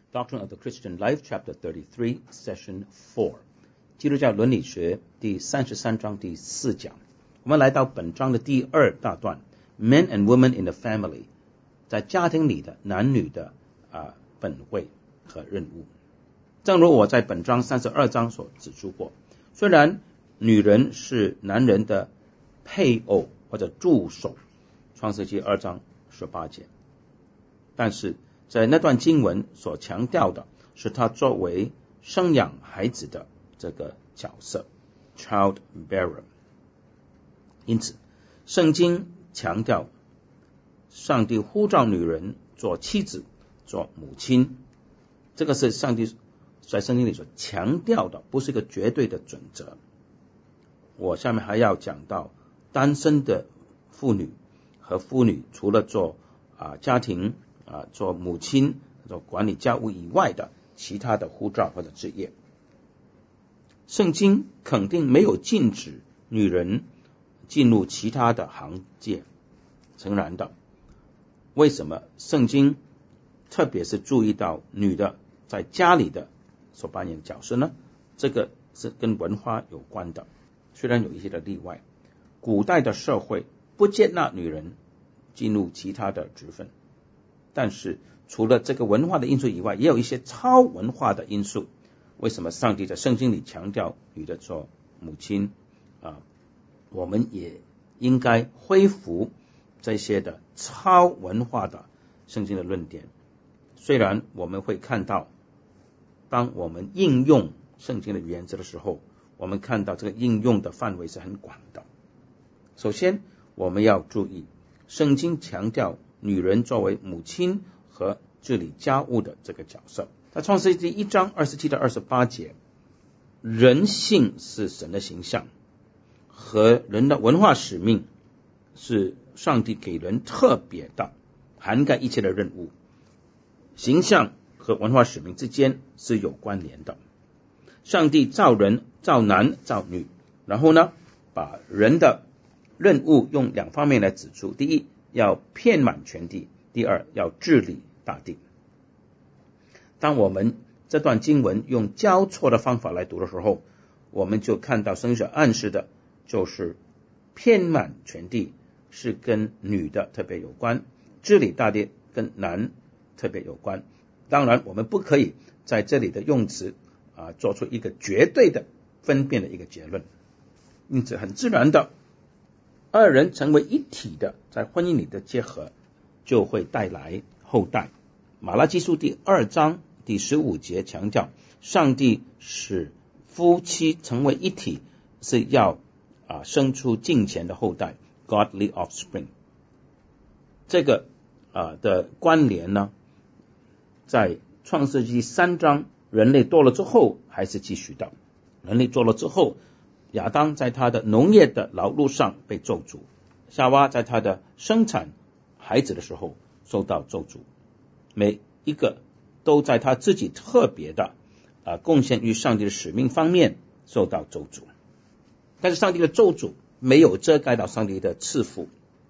Doctrine of the Christian Life, Chapter 33, Session 4. 基督教伦理学第33章第4讲。我们来到本章的第2大段 Men and Women in the Family， 在家庭里的男女的本位和任务。正如我在本章32章所指出过，虽然女人是男人的配偶或者助手，创世纪2章18节，但是在那段经文所强调的是她作为生养孩子的这个角色 child bearer。 因此圣经强调上帝呼召女人做妻子做母亲，这个是上帝在圣经里所强调的，不是一个绝对的准则。我下面还要讲到单身的妇女和妇女除了做家庭做母亲做管理家务以外的其他的呼召或者职业。圣经肯定没有禁止女人进入其他的行业，诚然的。为什么圣经特别是注意到女的在家里的所扮演的角色呢？这个是跟文化有关的，虽然有一些的例外。古代的社会不接纳女人进入其他的职分，但是除了这个文化的因素以外，也有一些超文化的因素。为什么上帝在圣经里强调女的做母亲我们也应该恢复这些的超文化的圣经的论点。虽然我们会看到当我们应用圣经的原则的时候，我们看到这个应用的范围是很广的。首先我们要注意圣经强调女人作为母亲和治理家务的这个角色。在创世纪1章27到28节，人性是神的形象，和人的文化使命是上帝给人特别的涵盖一切的任务。形象和文化使命之间是有关联的。上帝造人，造男造女，然后呢把人的任务用2方面来指出。第一，要遍满全地；第二，要治理大地。当我们这段经文用交错的方法来读的时候，我们就看到圣经所暗示的就是遍满全地是跟女的特别有关，治理大地跟男特别有关。当然我们不可以在这里的用词做出一个绝对的分辨的一个结论。因此很自然的，二人成为一体的在婚姻里的结合就会带来后代。马拉基书第2章第15节强调上帝使夫妻成为一体是要生出敬虔的后代 godly offspring。 这个的关联呢，在创世纪3章人类多了之后还是继续的。人类多了之后，亚当在他的农业的劳碌上被咒诅，夏娃在他的生产孩子的时候受到咒诅，每一个都在他自己特别的贡献于上帝的使命方面受到咒诅。但是上帝的咒诅没有遮盖到上帝的赐福。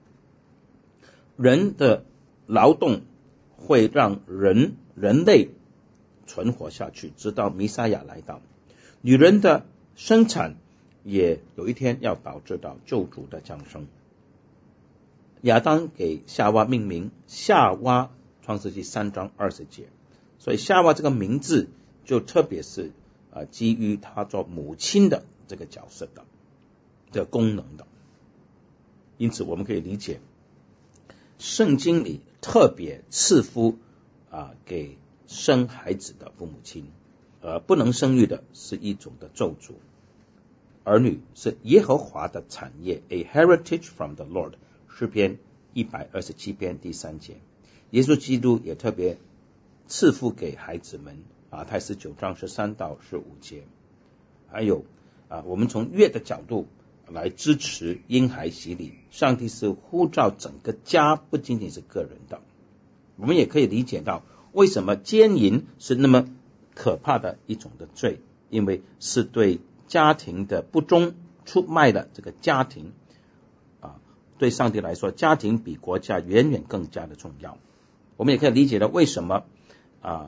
人的劳动会让人类存活下去，直到弥赛亚来到。女人的生产也有一天要导致到救主的降生。亚当给夏娃命名夏娃，创世纪3章20节，所以夏娃这个名字就特别是基于她做母亲的这个角色的功能的。因此我们可以理解圣经里特别赐福给生孩子的父母亲，不能生育的是一种的咒诅。儿女是耶和华的产业 A heritage from the Lord， 诗篇127篇第3节。耶稣基督也特别赐福给孩子们，马太19章13到15节。还有我们从乐的角度来支持婴孩洗礼，上帝是呼召整个家，不仅仅是个人的。我们也可以理解到为什么奸淫是那么可怕的一种的罪，因为是对家庭的不忠，出卖了这个家庭对上帝来说，家庭比国家远远更加的重要。我们也可以理解到为什么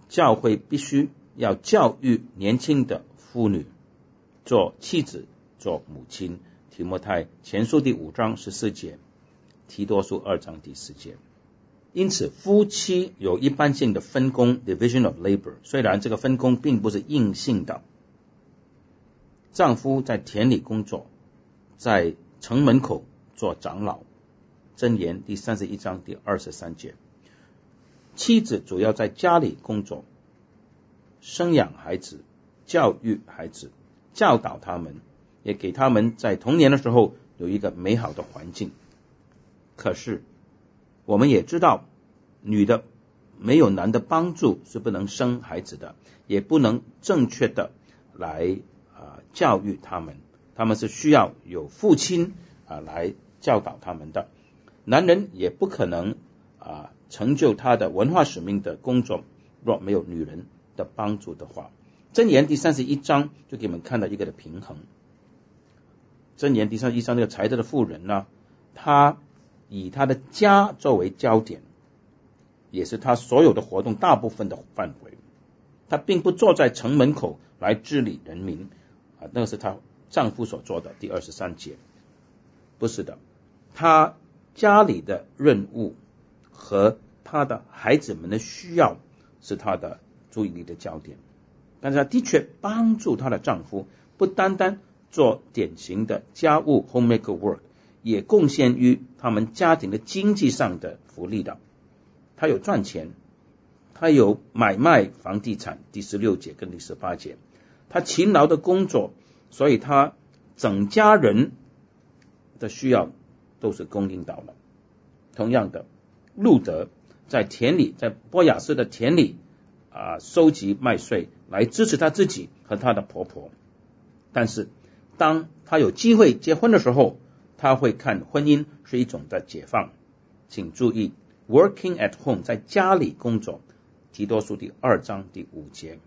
教会必须要教育年轻的妇女做妻子做母亲，提摩太前书第5章14节，提多书2章第4节。因此夫妻有一般性的分工 division of labor， 虽然这个分工并不是硬性的，丈夫在田里工作，在城门口做长老，箴言第31章第23节。妻子主要在家里工作，生养孩子，教育孩子，教导他们，也给他们在童年的时候有一个美好的环境。可是我们也知道，女的没有男的帮助是不能生孩子的，也不能正确的来教育他们，他们是需要有父亲来教导他们的。男人也不可能成就他的文化使命的工作，若没有女人的帮助的话。箴言第31章就给我们看到一个的平衡。箴言第31章那个才德的妇人呢，她以她的家作为焦点，也是她所有的活动大部分的范围。她并不坐在城门口来治理人民，那个是她丈夫所做的，第23节。不是的，她家里的任务和她的孩子们的需要是她的注意力的焦点。但是她的确帮助她的丈夫，不单单做典型的家务 homemaker work， 也贡献于他们家庭的经济上的福利的。她有赚钱，她有买卖房地产，第16节跟第18节。她勤劳的工作，所以她整家人的需要都是供应到了。同样的，路德在田里，在波雅斯的田里收集麦穗来支持他自己和他的婆婆。但是当他有机会结婚的时候，他会看婚姻是一种的解放。请注意 working at home， 在家里工作，提多书第2章第5节。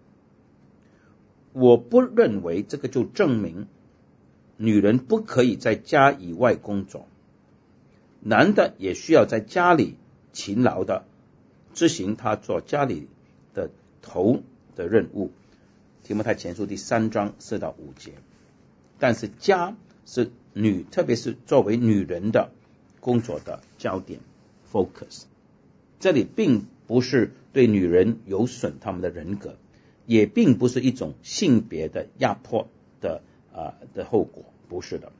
我不认为这个就证明女人不可以在家以外工作，男的也需要在家里勤劳的执行他做家里的头的任务，提摩太前书第3章4到5节。但是家是特别是作为女人的工作的焦点 focus。 这里并不是对女人有损他们的人格，也并不是一种性别的压迫的后果，不是的。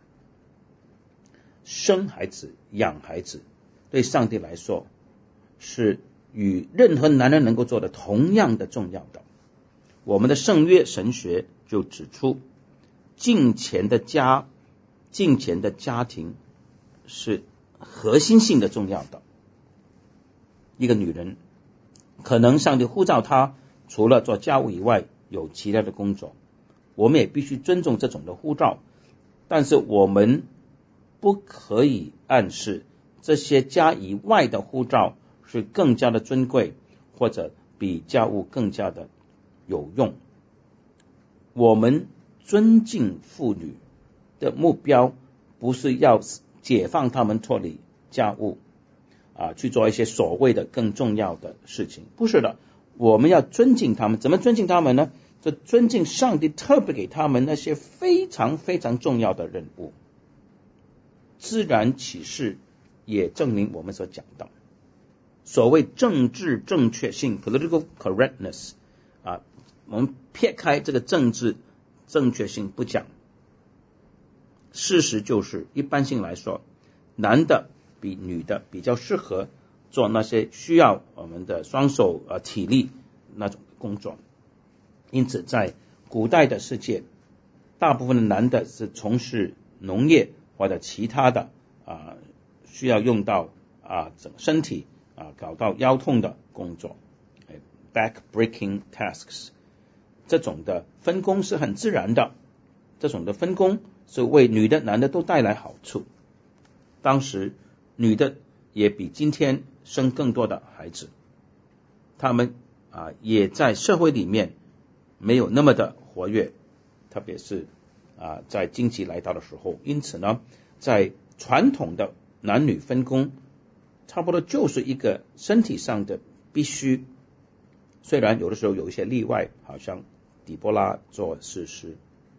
生孩子养孩子对上帝来说是与任何男人能够做的同样的重要的。我们的圣约神学就指出，敬虔的家，敬虔的家庭是核心性的重要的。一个女人可能上帝呼召她除了做家务以外有其他的工作，我们也必须尊重这种的呼召，但是我们不可以暗示这些家以外的呼召是更加的尊贵，或者比家务更加的有用。我们尊敬妇女的目标不是要解放她们脱离家务去做一些所谓的更重要的事情，不是的。我们要尊敬她们，怎么尊敬她们呢？就尊敬上帝特别给她们那些非常非常重要的任务。自然启示也证明我们所讲的所谓政治正确性 political correctness 我们撇开这个政治正确性不讲，事实就是一般性来说，男的比女的比较适合做那些需要我们的双手体力那种工作。因此在古代的世界，大部分的男的是从事农业或者其他的需要用到整个身体搞到腰痛的工作 back breaking tasks。 这种的分工是很自然的，这种的分工是为女的男的都带来好处。当时女的也比今天生更多的孩子，他们也在社会里面没有那么的活跃，特别是在经济来到的时候。因此呢，在传统的男女分工差不多就是一个身体上的必须。 虽然有的时候有一些例外，好像底波拉做士师。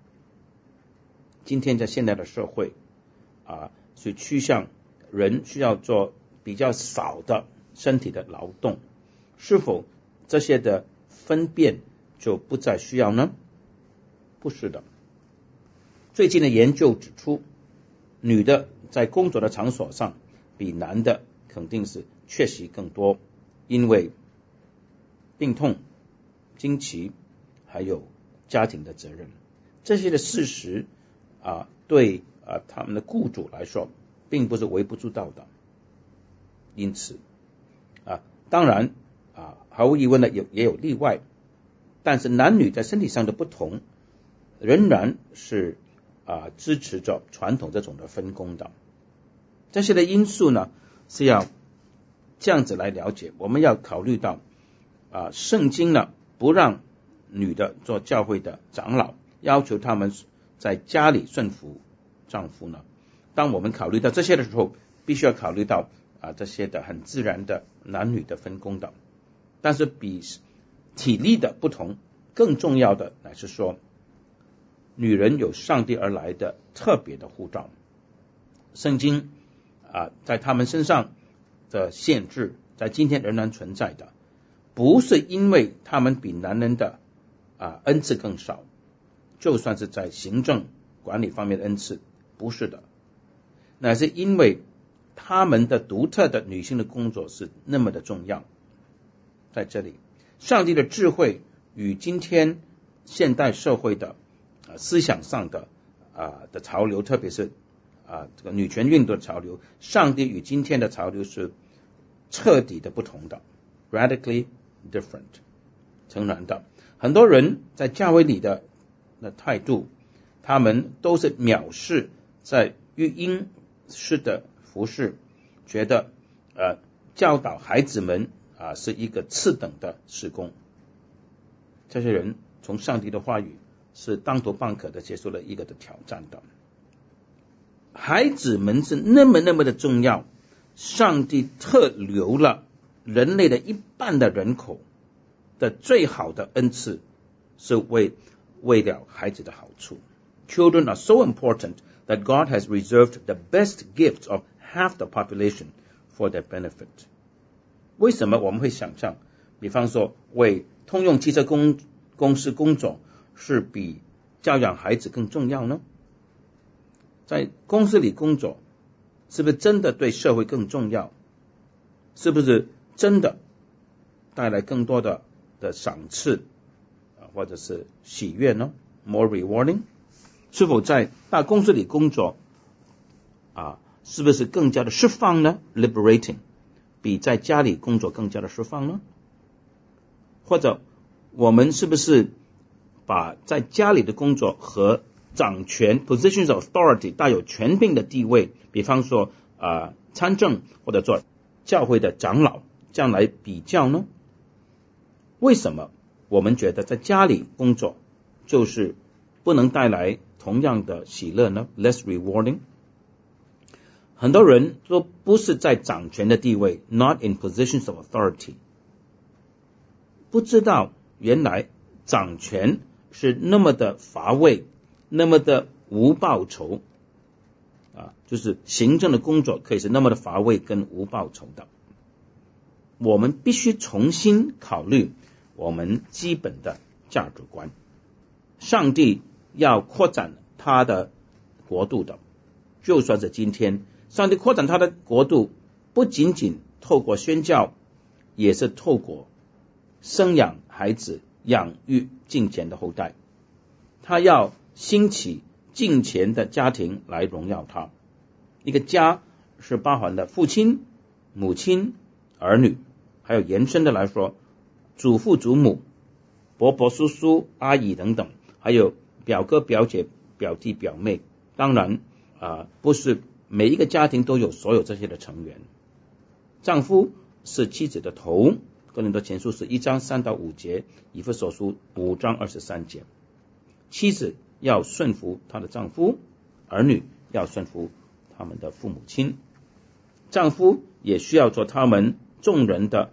今天在现代的社会是趋向人需要做比较少的身体的劳动，是否这些的分辨就不再需要呢？不是的。最近的研究指出，女的在工作的场所上比男的肯定是缺席更多，因为病痛、经期还有家庭的责任，这些的事实对他们的雇主来说并不是微不足道的。因此当然毫无疑问的也有例外，但是男女在身体上的不同仍然是支持着传统这种的分工的。这些的因素呢是要这样子来了解。我们要考虑到圣经呢不让女的做教会的长老，要求他们在家里顺服丈夫呢。当我们考虑到这些的时候，必须要考虑到这些的很自然的男女的分工的。但是比体力的不同更重要的乃是说，女人有上帝而来的特别的呼召。圣经在他们身上的限制在今天仍然存在的，不是因为他们比男人的恩赐更少，就算是在行政管理方面的恩赐，不是的，乃是因为他们的独特的女性的工作是那么的重要。在这里，上帝的智慧与今天现代社会的思想上的潮流，特别是这个女权运动的潮流，上帝与今天的潮流是彻底的不同的， radically different。 诚然的，很多人在教会里的态度，他们都是藐视在育婴室的服侍，觉得教导孩子们是一个次等的事工。这些人从上帝的话语是当头棒喝的接受了一个的挑战的。孩子们是那么的重要，上帝特留了人类的一半的人口的最好的恩赐，是为了孩子的好处。 Children are so important that God has reserved the best gifts of half the population for their benefit。 为什么我们会想象，比方说为通用汽车公司工作是比教养孩子更重要呢？在公司里工作是不是真的对社会更重要？是不是真的带来更多的赏赐或者是喜悦呢？ More rewarding。 是否在大公司里工作是不是更加的释放呢？ Liberating。 比在家里工作更加的释放呢？或者我们是不是把在家里的工作和掌权 positions of authority 带有权柄的地位，比方说参政或者做教会的长老，这样来比较呢？为什么我们觉得在家里工作就是不能带来同样的喜乐呢？ Less rewarding。 很多人都不是在掌权的地位， not in positions of authority， 不知道原来掌权是那么的乏味，那么的无报酬就是行政的工作可以是那么的乏味跟无报酬的。我们必须重新考虑我们基本的价值观。上帝要扩展他的国度的，就算是今天上帝扩展他的国度，不仅仅透过宣教，也是透过生养孩子，养育敬虔的后代。他要兴起敬虔的家庭来荣耀他。一个家是包含了父亲、母亲、儿女，还有延伸的来说，祖父祖母、伯伯叔叔、阿姨等等，还有表哥表姐、表弟表妹。当然不是每一个家庭都有所有这些的成员。丈夫是妻子的头，哥林多前书1章3到5节，以弗所书5章23节。妻子要顺服她的丈夫，儿女要顺服他们的父母亲。丈夫也需要做他们众人的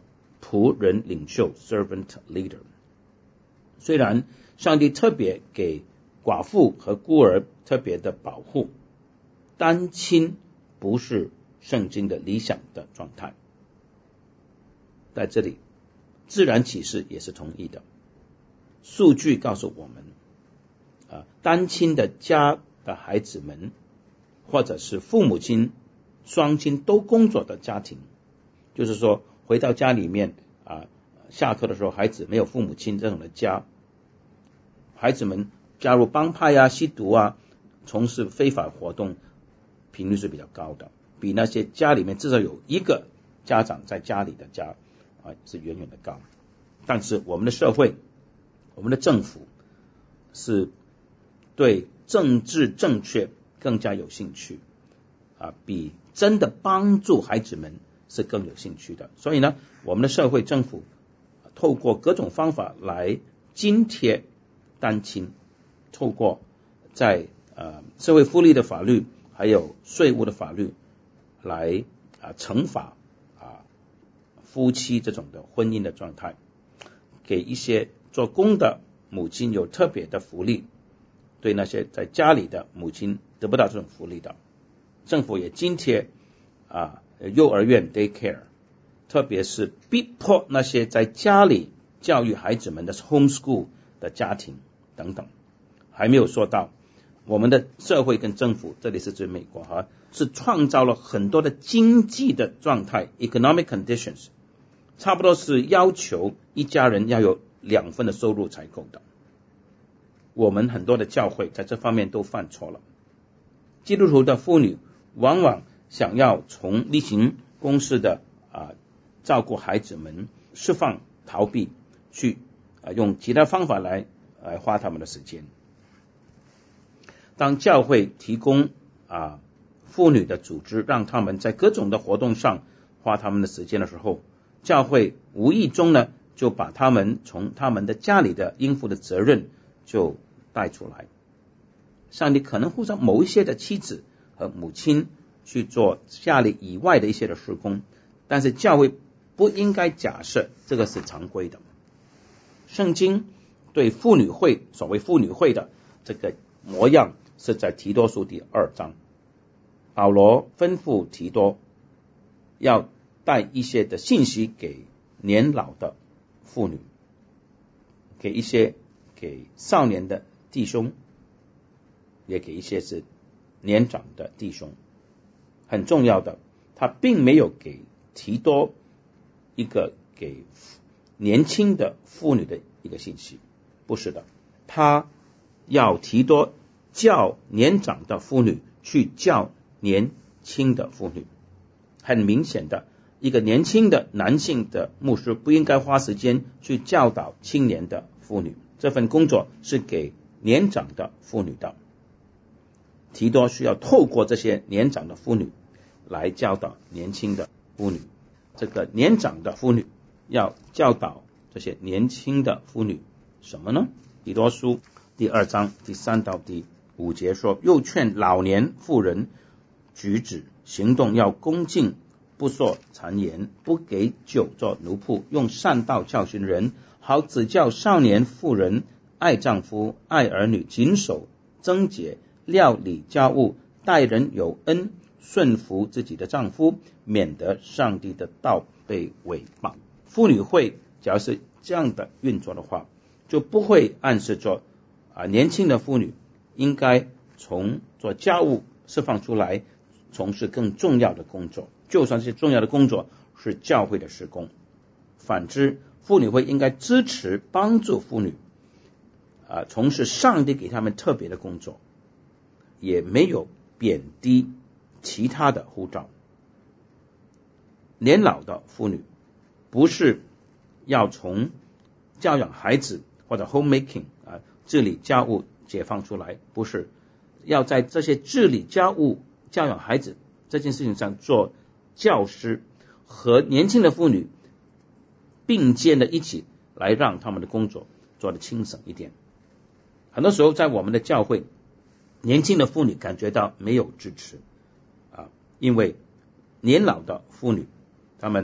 仆人领袖 servant leader。 虽然上帝特别给寡妇和孤儿特别的保护，单亲不是圣经的理想的状态。在这里自然启示也是同意的。数据告诉我们，单亲的家的孩子们，或者是父母亲双亲都工作的家庭，就是说回到家里面下课的时候孩子没有父母亲这种的家，孩子们加入帮派吸毒从事非法活动频率是比较高的，比那些家里面至少有一个家长在家里的家是远远的高。但是我们的社会，我们的政府是对政治正确更加有兴趣比真的帮助孩子们是更有兴趣的。所以呢，我们的社会政府透过各种方法来津贴单亲，透过在社会福利的法律还有税务的法律来惩罚夫妻这种的婚姻的状态，给一些做工的母亲有特别的福利，对那些在家里的母亲得不到这种福利的。政府也津贴幼儿园 daycare， 特别是逼迫那些在家里教育孩子们的 homeschool 的家庭等等。还没有说到我们的社会跟政府，这里是指美国是创造了很多的经济的状态 economic conditions， 差不多是要求一家人要有2份的收入才够的。我们很多的教会在这方面都犯错了。基督徒的妇女往往想要从例行公事的照顾孩子们释放逃避，去用其他方法来花他们的时间。当教会提供妇女的组织，让他们在各种的活动上花他们的时间的时候，教会无意中呢就把他们从他们的家里的应付的责任就带出来。上帝可能呼召某一些的妻子和母亲去做家里以外的一些的事工，但是教会不应该假设这个是常规的。圣经对妇女会，所谓妇女会的这个模样是在提多书第2章，保罗吩咐提多要带一些的信息给年老的妇女，给少年的弟兄，也给一些是年长的弟兄。很重要的，他并没有给提多一个给年轻的妇女的一个信息，不是的，他要提多叫年长的妇女去教年轻的妇女。很明显的，一个年轻的男性的牧师不应该花时间去教导青年的妇女，这份工作是给年长的妇女的。提多需要透过这些年长的妇女来教导年轻的妇女。这个年长的妇女要教导这些年轻的妇女什么呢？提多书第2章第3到第5节说，又劝老年妇人举止行动要恭敬，不说谗言，不给酒做奴仆，用善道教训人，好指教少年妇人爱丈夫，爱儿女，谨守贞洁，料理家务，待人有恩，顺服自己的丈夫，免得上帝的道被毁谤。妇女会假如是这样的运作的话，就不会暗示着年轻的妇女应该从做家务释放出来，从事更重要的工作，就算是重要的工作是教会的事工。反之，妇女会应该支持帮助妇女从事上帝给他们特别的工作，也没有贬低其他的呼召。年老的妇女不是要从教养孩子或者 homemaking 治理家务解放出来，不是要在这些治理家务教养孩子这件事情上做教师，和年轻的妇女并肩的一起来让他们的工作做得轻省一点。很多时候在我们的教会，年轻的妇女感觉到没有支持因为年老的妇女她们很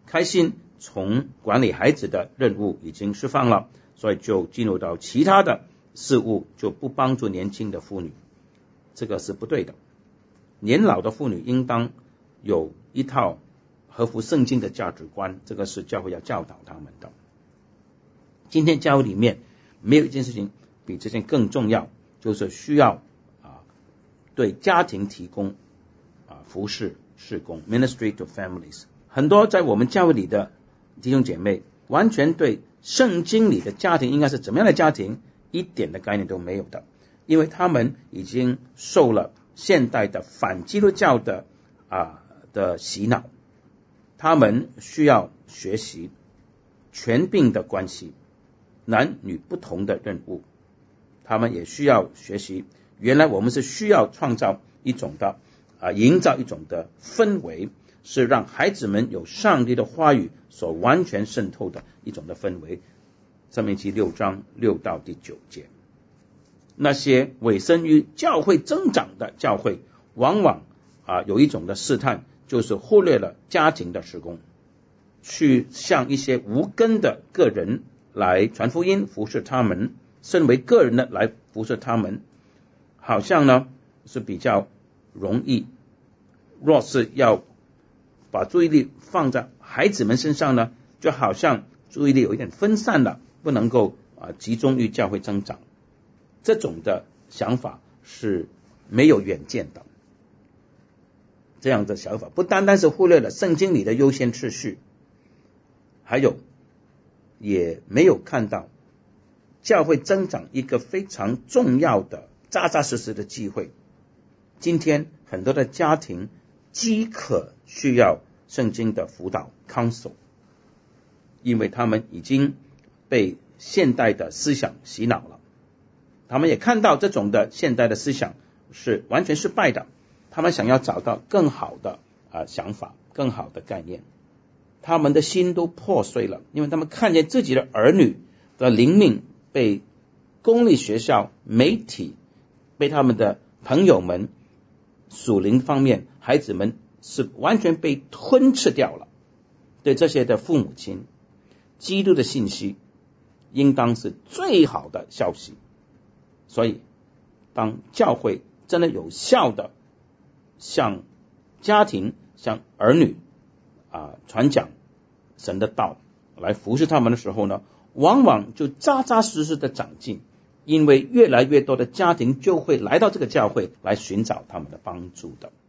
开心从管理孩子的任务已经释放了，所以就进入到其他的事物，就不帮助年轻的妇女，这个是不对的。年老的妇女应当有一套合乎圣经的价值观，这个是教会要教导他们的。今天教会里面没有一件事情比这件更重要，就是需要对家庭提供服事事工 ministry to families。 很多在我们教会里的弟兄姐妹完全对圣经里的家庭应该是怎么样的家庭一点的概念都没有的，因为他们已经受了现代的反基督教的洗脑。他们需要学习权柄的关系，男女不同的任务。他们也需要学习，原来我们是需要创造一种的营造一种的氛围，是让孩子们有上帝的话语所完全渗透的一种的氛围。申命记6章6到第9节。那些委身于教会增长的教会，往往有一种的试探，就是忽略了家庭的事工，去向一些无根的个人来传福音服侍他们，身为个人的来服侍他们，好像呢是比较容易。若是要把注意力放在孩子们身上呢，就好像注意力有一点分散了，不能够集中于教会增长。这种的想法是没有远见的。这样的想法不单单是忽略了圣经里的优先次序，还有也没有看到教会增长一个非常重要的扎扎实实的机会。今天很多的家庭饥渴需要圣经的辅导 counsel， 因为他们已经被现代的思想洗脑了。他们也看到这种的现代的思想是完全失败的，他们想要找到更好的想法，更好的概念。他们的心都破碎了，因为他们看见自己的儿女的灵命被公立学校、媒体、被他们的朋友们属灵方面，孩子们是完全被吞噬掉了。对这些的父母亲，基督的信息应当是最好的消息。所以当教会真的有效的向家庭、向儿女传讲神的道，来服侍他们的时候呢，往往就扎扎实实的长进，因为越来越多的家庭就会来到这个教会来寻找他们的帮助的。